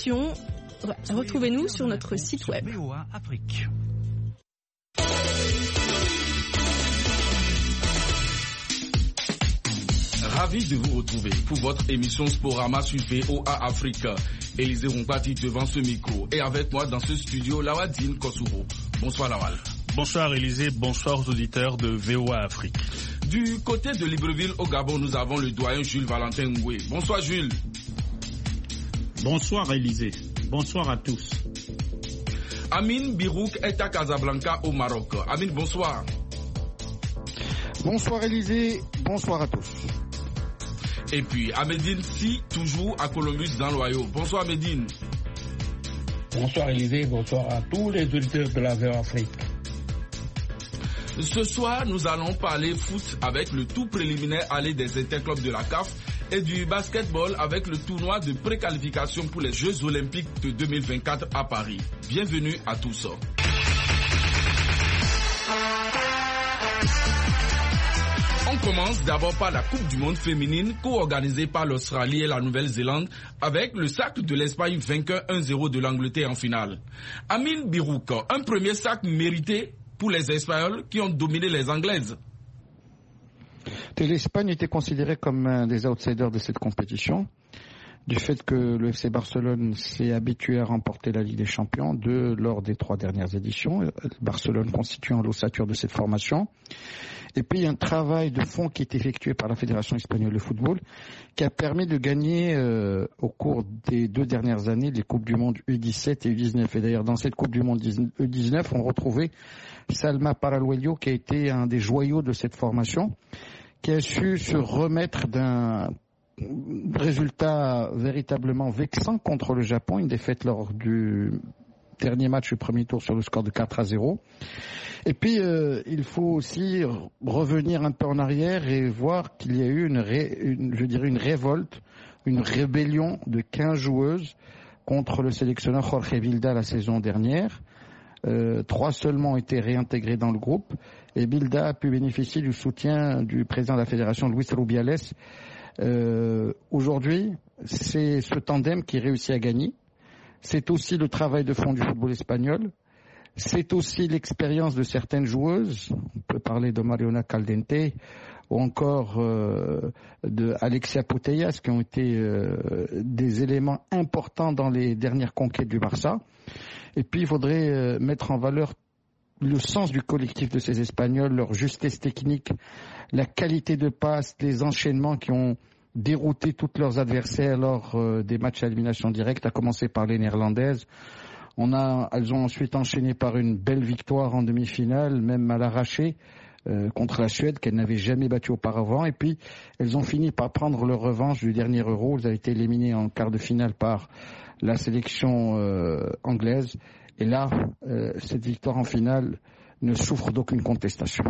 émission. Retrouvez-nous sur notre site web. VOA Afrique. Ravi de vous retrouver pour votre émission Sporama sur VOA Afrique. Élisée Rompati devant ce micro et avec moi dans ce studio Lawadine Kossouro. Bonsoir Lawal. Bonsoir Élisée, bonsoir aux auditeurs de VOA Afrique. Du côté de Libreville au Gabon, nous avons le doyen Jules Valentin Ngoué. Bonsoir Jules. Bonsoir Élisée, bonsoir à tous. Amine Birouk est à Casablanca au Maroc. Amine, bonsoir. Bonsoir Élisée, bonsoir à tous. Et puis Amédine Si, toujours à Columbus dans l'Ohio. Bonsoir Amédine. Bonsoir Élisée, bonsoir à tous les auditeurs de la VOA Afrique. Ce soir, nous allons parler foot avec le tout préliminaire aller des interclubs de la CAF et du basketball avec le tournoi de préqualification pour les Jeux Olympiques de 2024 à Paris. Bienvenue à tous. On commence d'abord par la Coupe du Monde féminine co-organisée par l'Australie et la Nouvelle-Zélande avec le sac de l'Espagne vainqueur 1-0 de l'Angleterre en finale. Amine Birouk, un premier sac mérité pour les Espagnols qui ont dominé les Anglaises. L'Espagne était considérée comme un des outsiders de cette compétition, du fait que le FC Barcelone s'est habitué à remporter la Ligue des Champions lors des 3 dernières éditions, Barcelone constituant l'ossature de cette formation. Et puis un travail de fond qui est effectué par la Fédération espagnole de football, qui a permis de gagner au cours des 2 dernières années les Coupes du Monde U17 et U19. Et d'ailleurs dans cette Coupe du Monde U19, on retrouvait Salma Paraluello, qui a été un des joyaux de cette formation, qui a su se remettre d'un résultat véritablement vexant contre le Japon, une défaite lors du dernier match du premier tour sur le score de 4-0. Et puis il faut aussi revenir un peu en arrière et voir qu'il y a eu une révolte, une rébellion de 15 joueuses contre le sélectionneur Jorge Vilda la saison dernière. 3 seulement ont été réintégrés dans le groupe et Vilda a pu bénéficier du soutien du président de la fédération, Luis Rubiales. Aujourd'hui, c'est ce tandem qui réussit à gagner. C'est aussi le travail de fond du football espagnol. C'est aussi l'expérience de certaines joueuses. On peut parler de Mariona Caldente ou encore de Alexia Putellas, qui ont été des éléments importants dans les dernières conquêtes du Barça. Et puis il faudrait mettre en valeur le sens du collectif de ces Espagnols, leur justesse technique, la qualité de passe, les enchaînements qui ont dérouté tous leurs adversaires lors des matchs à élimination directe, à commencer par les Néerlandaises. Elles ont ensuite enchaîné par une belle victoire en demi-finale, même à l'arraché, contre la Suède, qu'elles n'avaient jamais battue auparavant. Et puis, elles ont fini par prendre leur revanche du dernier Euro. Elles ont été éliminées en quart de finale par la sélection anglaise. Et là, cette victoire en finale ne souffre d'aucune contestation.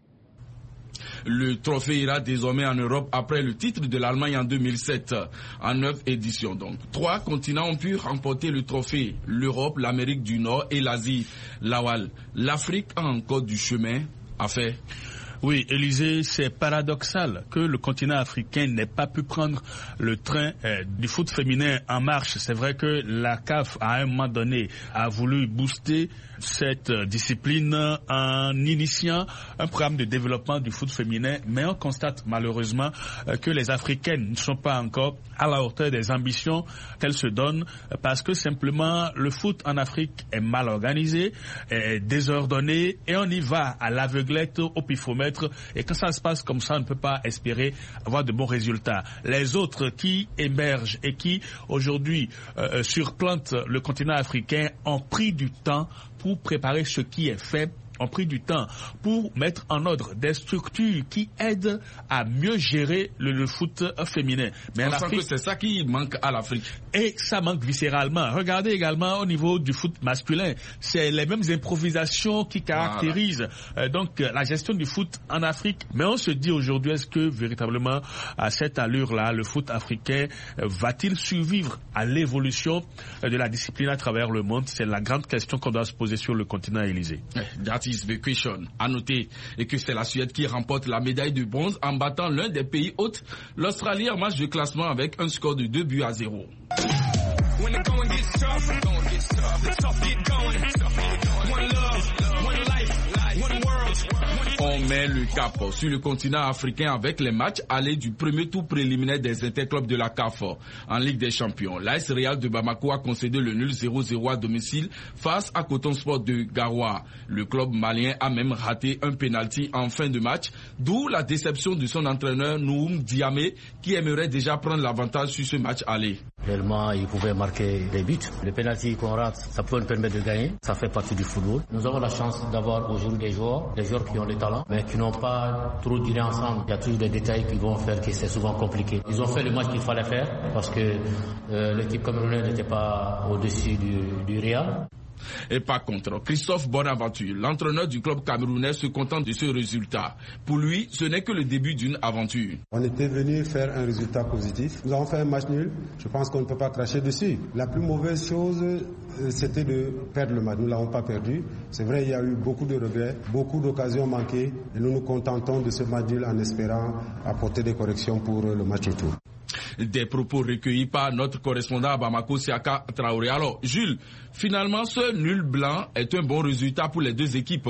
Le trophée ira désormais en Europe après le titre de l'Allemagne en 2007, en 9 éditions. Donc, 3 continents ont pu remporter le trophée, l'Europe, l'Amérique du Nord et l'Asie. Lawal, l'Afrique a encore du chemin à faire. Oui, Élisée, c'est paradoxal que le continent africain n'ait pas pu prendre le train du foot féminin en marche. C'est vrai que la CAF, à un moment donné, a voulu booster cette discipline en initiant un programme de développement du foot féminin, mais on constate malheureusement que les Africaines ne sont pas encore à la hauteur des ambitions qu'elles se donnent, parce que simplement le foot en Afrique est mal organisé, est désordonné, et on y va à l'aveuglette, au pifomètre, et quand ça se passe comme ça, on ne peut pas espérer avoir de bons résultats. Les autres qui émergent et qui aujourd'hui surplantent le continent africain ont pris du temps pour préparer ce qui est fait, ont pris du temps pour mettre en ordre des structures qui aident à mieux gérer le foot féminin. Mais en Afrique, que c'est ça qui manque à l'Afrique. Et ça manque viscéralement. Regardez également au niveau du foot masculin. C'est les mêmes improvisations qui caractérisent donc la gestion du foot en Afrique. Mais on se dit aujourd'hui, est-ce que véritablement à cette allure-là, le foot africain va-t-il survivre à l'évolution de la discipline à travers le monde? C'est la grande question qu'on doit se poser sur le continent Élysée. is the question. À noter et que c'est la Suède qui remporte la médaille de bronze en battant l'un des pays hôtes, l'Australie en match de classement avec un score de 2-0. when the going gets tough. The tough get going. One love, one life, one world. On met le cap sur le continent africain avec les matchs allés du premier tour préliminaire des interclubs de la CAF en Ligue des Champions. L'AS Real de Bamako a concédé le nul 0-0 à domicile face à Coton Sport de Garoua. Le club malien a même raté un penalty en fin de match, d'où la déception de son entraîneur Noum Diamé qui aimerait déjà prendre l'avantage sur ce match aller. Réellement, il pouvait marquer des buts. Le penalty qu'on rate, ça peut nous permettre de gagner. Ça fait partie du football. Nous avons la chance d'avoir aujourd'hui des joueurs qui ont le talent, mais qui n'ont pas trop duré ensemble. Il y a toujours des détails qui vont faire que c'est souvent compliqué. Ils ont fait le match qu'il fallait faire parce que l'équipe camerounaise n'était pas au-dessus du Real. Et pas contre. Christophe Bonaventure, l'entraîneur du club camerounais, se contente de ce résultat. Pour lui, ce n'est que le début d'une aventure. On était venu faire un résultat positif. Nous avons fait un match nul. Je pense qu'on ne peut pas cracher dessus. La plus mauvaise chose, c'était de perdre le match. Nous ne l'avons pas perdu. C'est vrai, il y a eu beaucoup de regrets, beaucoup d'occasions manquées. Et nous nous contentons de ce match nul en espérant apporter des corrections pour le match retour. Des propos recueillis par notre correspondant à Bamako, Siaka Traoré. Alors, Jules, finalement, ce nul blanc est un bon résultat pour les deux équipes.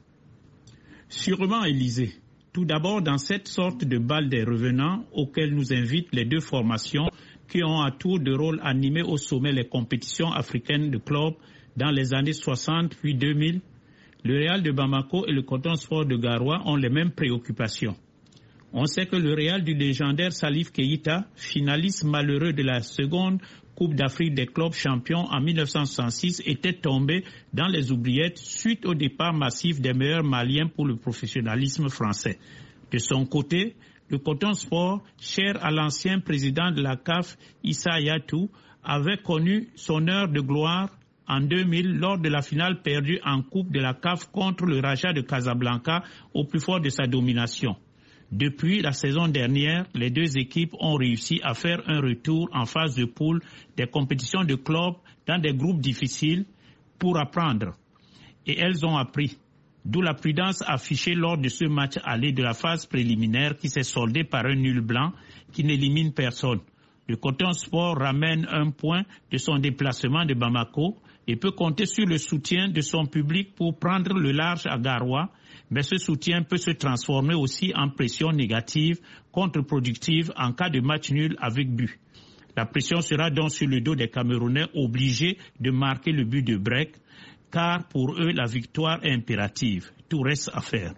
Sûrement, Élysée. Tout d'abord, dans cette sorte de balle des revenants auquel nous invitent les deux formations qui ont à tour de rôle animé au sommet les compétitions africaines de clubs dans les années 60 puis 2000, le Real de Bamako et le Coton Sport de Garoua ont les mêmes préoccupations. On sait que le Real du légendaire Salif Keïta, finaliste malheureux de la seconde Coupe d'Afrique des clubs champions en 1966, était tombé dans les oubliettes suite au départ massif des meilleurs Maliens pour le professionnalisme français. De son côté, le Coton Sport, cher à l'ancien président de la CAF, Issa Yatou, avait connu son heure de gloire en 2000 lors de la finale perdue en Coupe de la CAF contre le Raja de Casablanca au plus fort de sa domination. Depuis la saison dernière, les deux équipes ont réussi à faire un retour en phase de poule des compétitions de clubs dans des groupes difficiles pour apprendre. Et elles ont appris. D'où la prudence affichée lors de ce match aller de la phase préliminaire qui s'est soldé par un nul blanc qui n'élimine personne. Le Coton Sport ramène un point de son déplacement de Bamako et peut compter sur le soutien de son public pour prendre le large à Garoua. Mais ce soutien peut se transformer aussi en pression négative, contre-productive en cas de match nul avec but. La pression sera donc sur le dos des Camerounais obligés de marquer le but de break, car pour eux, la victoire est impérative. Tout reste à faire.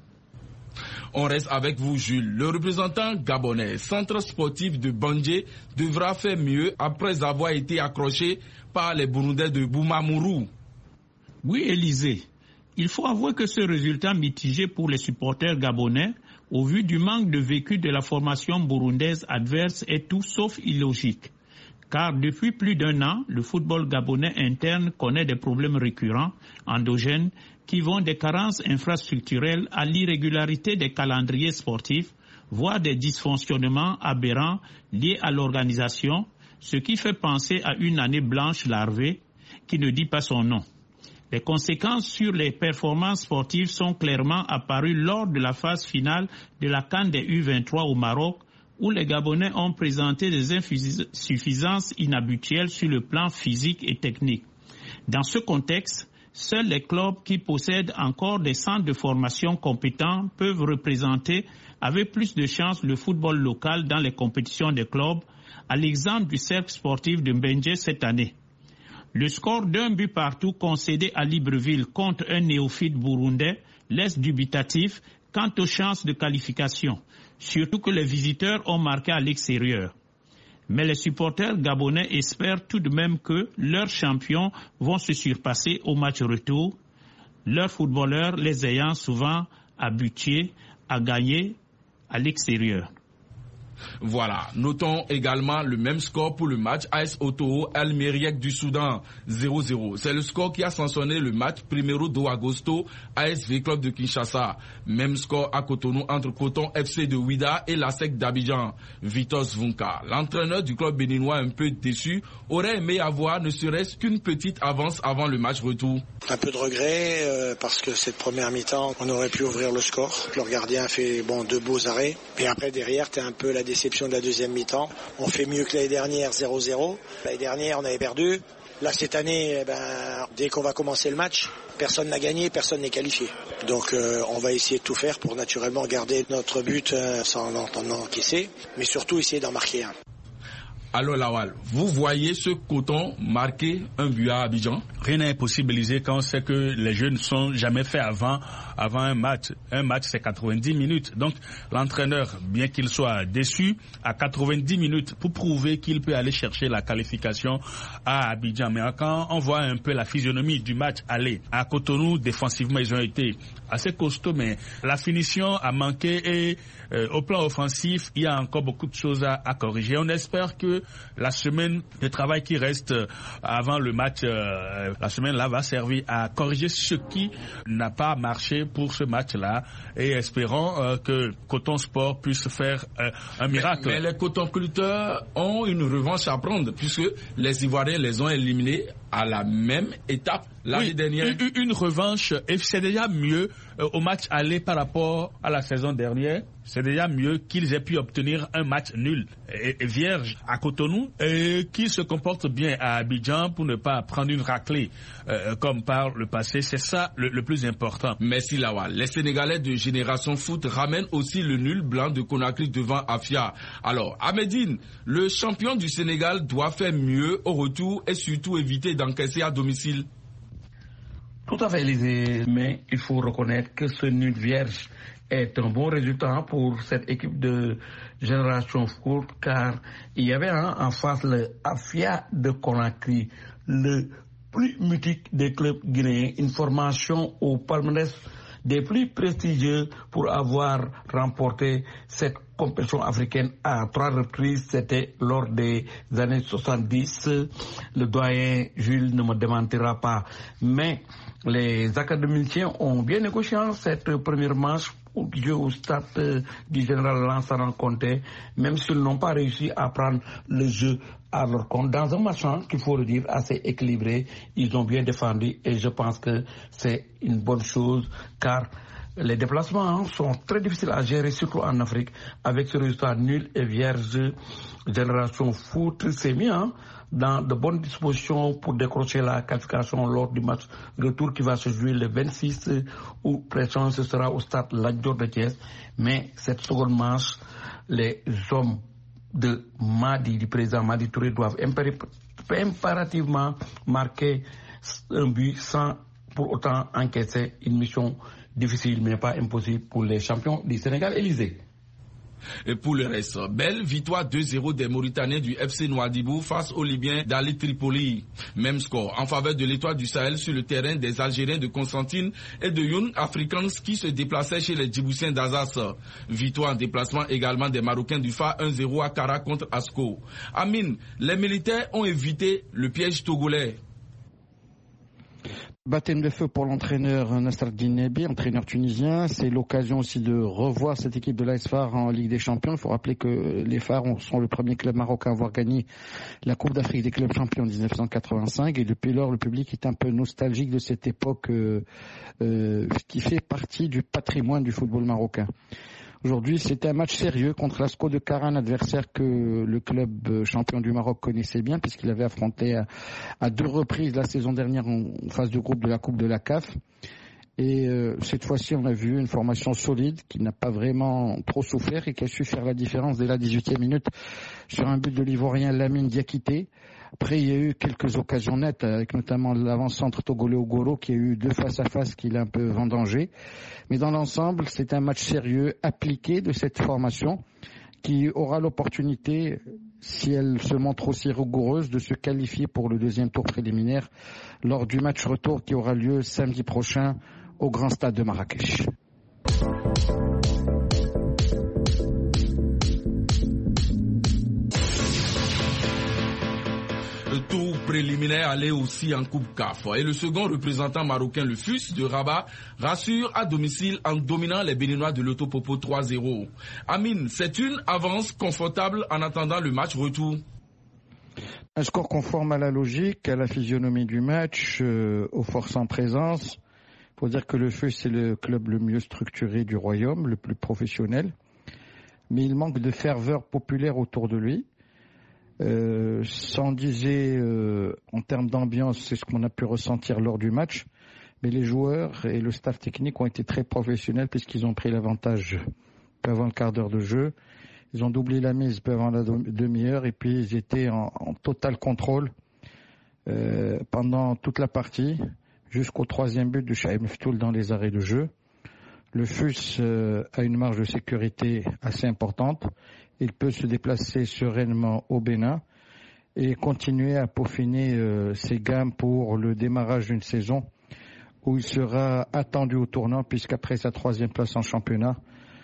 On reste avec vous, Jules. Le représentant gabonais, centre sportif de Bandje, devra faire mieux après avoir été accroché par les Burundais de Boumamourou. Oui, Élysée. Il faut avouer que ce résultat mitigé pour les supporters gabonais, au vu du manque de vécu de la formation burundaise adverse, est tout sauf illogique. Car depuis plus d'un an, le football gabonais interne connaît des problèmes récurrents, endogènes, qui vont des carences infrastructurelles à l'irrégularité des calendriers sportifs, voire des dysfonctionnements aberrants liés à l'organisation, ce qui fait penser à une année blanche larvée qui ne dit pas son nom. Les conséquences sur les performances sportives sont clairement apparues lors de la phase finale de la CAN des U23 au Maroc, où les Gabonais ont présenté des insuffisances inhabituelles sur le plan physique et technique. Dans ce contexte, seuls les clubs qui possèdent encore des centres de formation compétents peuvent représenter avec plus de chance le football local dans les compétitions des clubs, à l'exemple du cercle sportif de Mbendje cette année. Le score d'un but partout concédé à Libreville contre un néophyte burundais laisse dubitatif quant aux chances de qualification, surtout que les visiteurs ont marqué à l'extérieur. Mais les supporters gabonais espèrent tout de même que leurs champions vont se surpasser au match retour, leurs footballeurs les ayant souvent habitués à gagner à l'extérieur. Voilà, notons également le même score pour le match AS Otoo El Meriek du Soudan, 0-0. C'est le score qui a sanctionné le match Primero do Agosto ASV Club de Kinshasa. Même score à Cotonou entre Coton FC de Ouida et la SEC d'Abidjan, Vitos Vunka. L'entraîneur du club béninois, un peu déçu, aurait aimé avoir ne serait-ce qu'une petite avance avant le match retour. Un peu de regret parce que cette première mi-temps, on aurait pu ouvrir le score. Le gardien a fait deux beaux arrêts. Et après derrière, t'es un peu la la déception de la deuxième mi-temps. On fait mieux que l'année dernière, 0-0. L'année dernière, on avait perdu. Là, cette année, dès qu'on va commencer le match, personne n'a gagné, personne n'est qualifié. Donc, on va essayer de tout faire pour naturellement garder notre but sans en encaisser, mais surtout essayer d'en marquer un. Alors Lawal, vous voyez ce Coton marquer un but à Abidjan? Rien n'est impossibilisé quand on sait que les jeux ne sont jamais faits avant un match. Un match, c'est 90 minutes. Donc, l'entraîneur, bien qu'il soit déçu, a 90 minutes pour prouver qu'il peut aller chercher la qualification à Abidjan. Mais quand on voit un peu la physionomie du match aller à Cotonou, défensivement, ils ont été assez costauds, mais la finition a manqué et au plan offensif, il y a encore beaucoup de choses à corriger. On espère que la semaine de travail qui reste avant le match, la semaine-là va servir à corriger ce qui n'a pas marché pour ce match-là et espérons que Coton Sport puisse faire un miracle. Mais les cotonculteurs ont une revanche à prendre puisque les Ivoiriens les ont éliminés à la même étape l'année dernière. Une revanche, et c'est déjà mieux au match aller par rapport à la saison dernière. C'est déjà mieux qu'ils aient pu obtenir un match nul et vierge à Cotonou et qu'ils se comportent bien à Abidjan pour ne pas prendre une raclée comme par le passé. C'est ça le plus important. Merci Lawal. Les Sénégalais de Génération Foot ramènent aussi le nul blanc de Conakry devant Afia. Alors, à Médine, le champion du Sénégal doit faire mieux au retour et surtout éviter d'encaisser à domicile. Tout à fait, Élisée, mais il faut reconnaître que ce nul vierge est un bon résultat pour cette équipe de Génération Foot, car il y avait en face le Afia de Conakry, le plus mythique des clubs guinéens, une formation au palmarès des plus prestigieux pour avoir remporté cette compétition africaine à 3 reprises. C'était lors des années 70. Le doyen Jules ne me démentira pas. Mais les académiciens ont bien négocié cette première manche au stade du général Lansana Conté, même s'ils n'ont pas réussi à prendre le jeu à leur compte. Dans un match qu'il faut le dire assez équilibré, ils ont bien défendu et je pense que c'est une bonne chose car les déplacements sont très difficiles à gérer, surtout en Afrique. Avec ce résultat nul et vierge, Génération Foot s'est mis dans de bonnes dispositions pour décrocher la qualification lors du match retour qui va se jouer le 26 où pression ce sera au stade Lat Dior de Thiès. Mais cette seconde manche, les hommes de Madi, du président Madi Touré, doivent impérativement marquer un but sans pour autant encaisser. Une mission difficile mais pas impossible pour les champions du Sénégal. Élysée. Et pour le reste, belle victoire 2-0 des Mauritaniens du FC Nouadhibou face aux Libyens d'Ali Tripoli. Même score en faveur de l'Étoile du Sahel sur le terrain des Algériens de Constantine et de Young Africans qui se déplaçaient chez les Djiboutiens d'Azaz. Victoire en déplacement également des Marocains du FA 1-0 à Kara contre Asco. Amine, les militaires ont évité le piège togolais. Baptême de feu pour l'entraîneur Nasreddine Nebi, entraîneur tunisien. C'est l'occasion aussi de revoir cette équipe de l'AS Far en Ligue des Champions. Il faut rappeler que les Phares sont le premier club marocain à avoir gagné la Coupe d'Afrique des clubs champions en 1985. Et depuis lors, le public est un peu nostalgique de cette époque qui fait partie du patrimoine du football marocain. Aujourd'hui, c'était un match sérieux contre l'Asco de Kara, un adversaire que le club champion du Maroc connaissait bien puisqu'il avait affronté à 2 reprises la saison dernière en phase de groupe de la Coupe de la CAF. Et cette fois-ci, on a vu une formation solide qui n'a pas vraiment trop souffert et qui a su faire la différence dès la 18e minute sur un but de l'Ivoirien Lamine Diakité. Après, il y a eu quelques occasions nettes, avec notamment l'avant-centre togolais Ogoro qui a eu 2 face-à-face qu'il a un peu vendangé. Mais dans l'ensemble, c'est un match sérieux, appliqué de cette formation qui aura l'opportunité, si elle se montre aussi rigoureuse, de se qualifier pour le 2e tour préliminaire lors du match retour qui aura lieu samedi prochain au Grand Stade de Marrakech. Le tour préliminaire allait aussi en Coupe CAF. Et le second représentant marocain, le FUS de Rabat, rassure à domicile en dominant les Béninois de l'Autopopo 3-0. Amine, c'est une avance confortable en attendant le match retour. Un score conforme à la logique, à la physionomie du match, aux forces en présence. Il faut dire que le FUS c'est le club le mieux structuré du royaume, le plus professionnel. mais il manque de ferveur populaire autour de lui. Sans diser en termes d'ambiance, c'est ce qu'on a pu ressentir lors du match, mais les joueurs et le staff technique ont été très professionnels puisqu'ils ont pris l'avantage peu avant le quart d'heure de jeu. Ils ont doublé la mise peu avant la demi-heure et puis ils étaient en total contrôle pendant toute la partie jusqu'au 3e but de Chaïb Meftoul dans les arrêts de jeu. Le FUS a une marge de sécurité assez importante. Il peut se déplacer sereinement au Bénin et continuer à peaufiner ses gammes pour le démarrage d'une saison où il sera attendu au tournant puisqu'après sa 3e place en championnat,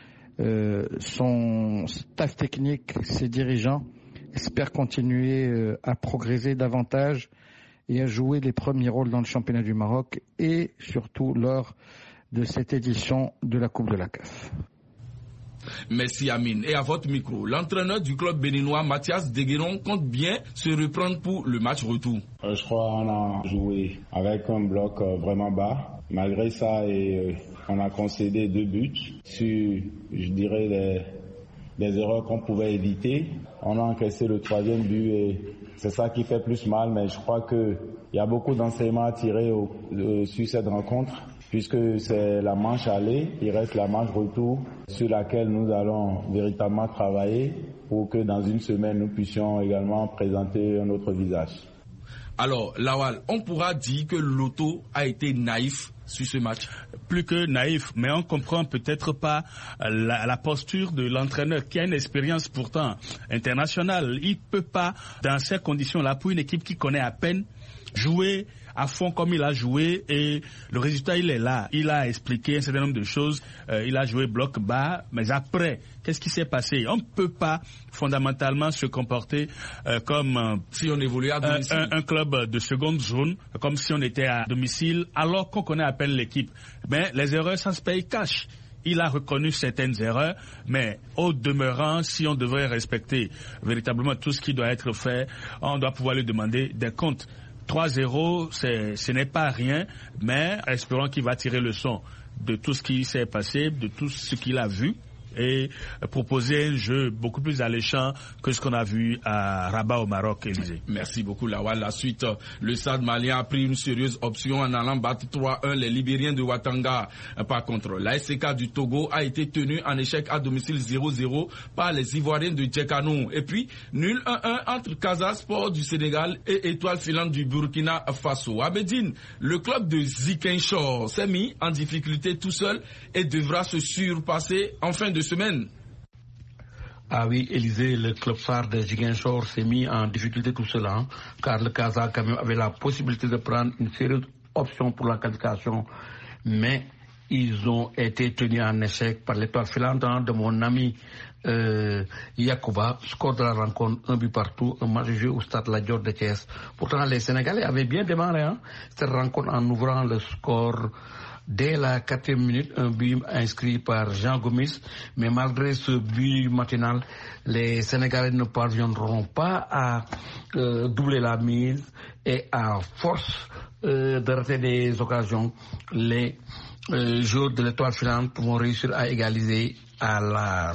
son staff technique, ses dirigeants espèrent continuer à progresser davantage et à jouer les premiers rôles dans le championnat du Maroc et surtout lors de cette édition de la Coupe de la CAF. Merci Amine. Et à votre micro, l'entraîneur du club béninois Mathias Degueron compte bien se reprendre pour le match retour. Je crois qu'on a joué avec un bloc vraiment bas. Malgré ça, on a concédé 2 buts sur, je dirais, des erreurs qu'on pouvait éviter. On a encaissé le 3e but et c'est ça qui fait plus mal. Mais je crois qu'il y a beaucoup d'enseignements à tirer sur cette rencontre. Puisque c'est la manche aller, il reste la manche retour sur laquelle nous allons véritablement travailler pour que dans une semaine nous puissions également présenter un autre visage. Alors, Lawal, on pourra dire que Loto a été naïf sur ce match. Plus que naïf, mais on comprend peut-être pas la posture de l'entraîneur qui a une expérience pourtant internationale. Il peut pas, dans ces conditions-là, pour une équipe qui connaît à peine, jouer à fond comme il a joué et le résultat il est là. Il a expliqué un certain nombre de choses, il a joué bloc bas, mais après, qu'est-ce qui s'est passé? On ne peut pas fondamentalement se comporter comme si on évoluait à domicile. Un club de seconde zone, comme si on était à domicile, alors qu'on connaît à peine l'équipe. Mais les erreurs, ça se paye cash. Il a reconnu certaines erreurs, mais au demeurant, si on devrait respecter véritablement tout ce qui doit être fait, on doit pouvoir lui demander des comptes. 3-0, ce n'est pas rien, mais espérons qu'il va tirer le son de tout ce qui s'est passé, de tout ce qu'il a vu et proposer un jeu beaucoup plus alléchant que ce qu'on a vu à Rabat au Maroc, Élysée. Merci beaucoup Lawal. La suite, le Stade malien a pris une sérieuse option en allant battre 3-1 les Libériens de Ouattanga. Par contre, la SCK du Togo a été tenue en échec à domicile 0-0 par les Ivoiriens de Djekanou. Et puis, nul 1-1 entre Casa Sport du Sénégal et Étoile Filante du Burkina Faso. Abedine, le club de Ziguinchor s'est mis en difficulté tout seul et devra se surpasser en fin de semaine. Ah oui, Élysée, le club phare de Ziguinchor s'est mis en difficulté tout seul, car le Casa quand même avait la possibilité de prendre une sérieuse option pour la qualification, mais ils ont été tenus en échec par l'Étoile Filante de mon ami Yacouba. Score de la rencontre, 1 but partout, un match joué au stade La Dior de Thiès. Pourtant, les Sénégalais avaient bien démarré cette rencontre en ouvrant le score. Dès la 4e minute, un but inscrit par Jean Gomis, mais malgré ce but matinal, les Sénégalais ne parviendront pas à doubler la mise et à force de rater des occasions, les joueurs de l'Étoile Filante vont réussir à égaliser à la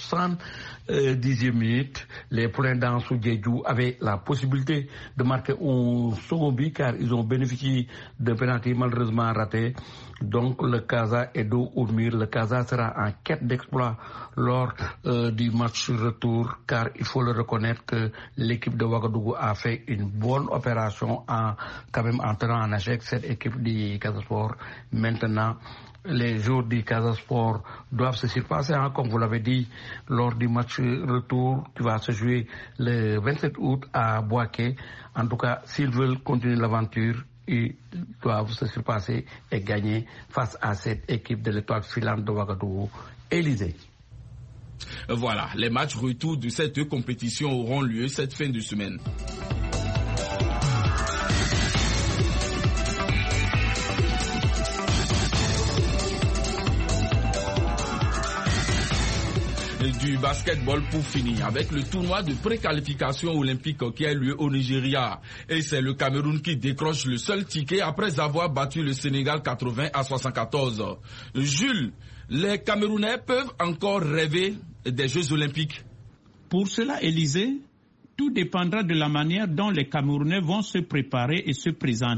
70e minute. Les poulains d'Ansou Djedjou avaient la possibilité de marquer un second but car ils ont bénéficié d'un penalty malheureusement raté. Donc le Casa est dos au mur. Le Casa sera en quête d'exploit lors du match retour car il faut le reconnaître que l'équipe de Ouagadougou a fait une bonne opération quand même en tenant en échec cette équipe du Casa Sport. Maintenant, les joueurs du Casa Sport doivent se surpasser, comme vous l'avez dit, lors du match retour qui va se jouer le 27 août à Boaké. En tout cas, s'ils veulent continuer l'aventure, ils doivent se surpasser et gagner face à cette équipe de l'Étoile Filante de Ouagadougou. Élysée. Voilà, les matchs retour de cette compétition auront lieu cette fin de semaine. Du basketball pour finir avec le tournoi de préqualification olympique qui a lieu au Nigeria. Et c'est le Cameroun qui décroche le seul ticket après avoir battu le Sénégal 80-74. Jules, les Camerounais peuvent encore rêver des Jeux olympiques? Pour cela, Élysée, tout dépendra de la manière dont les Camerounais vont se préparer et se présenter